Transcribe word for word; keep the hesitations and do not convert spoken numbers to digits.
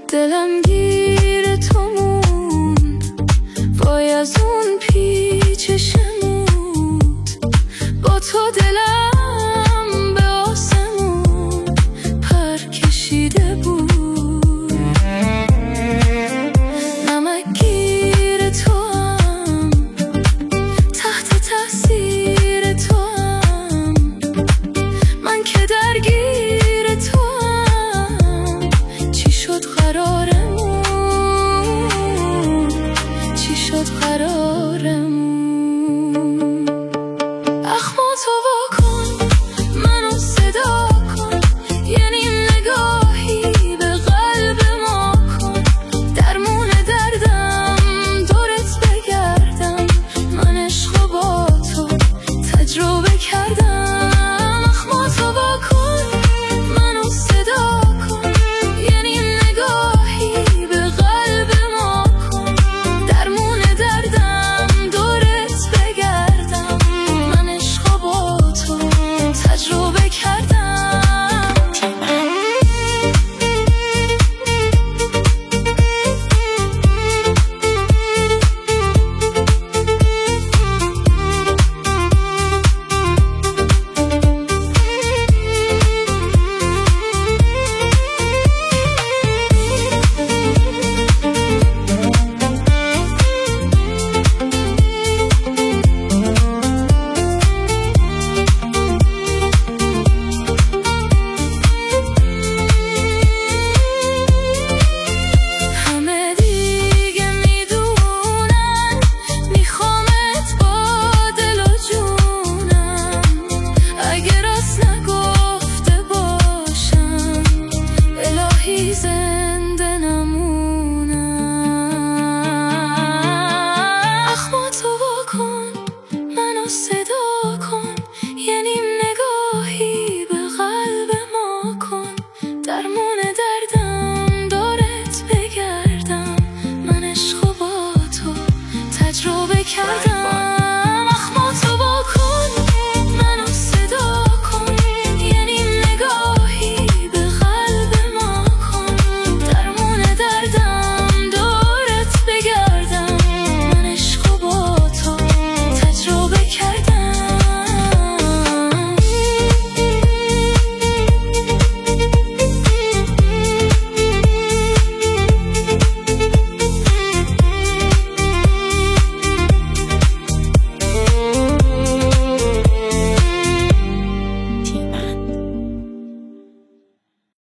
دلم گیر تو موند، وای از اون پیچ شمود. با تو دلم به آسمون پر کشیده بود. نمک گیر تو هم، تحت تاثیر تو هم، من که درگیر تو هم. چی شد قرارمون، چی شد قرارمون. اخماتو واکن، منو صدا کن، یه نیم نگاهی به قلب ما کن. درمون دردم دورت بگردم، من عشقو با تو تجربه کردم. اخماتو واکن، منو صدا کن، یه نیم نگاهی به قلب ما کن. درمون دردم دورت بگردم، من عشقو با تو تجربه کردم. همه دیگه میدونن میخوامت با دل و جونم. اگه راست نگفته باشم الهی زنده نمونم. اخماتو واکن، منو صدا کن، یه نیم نگاهی به قلب ما کن. درمون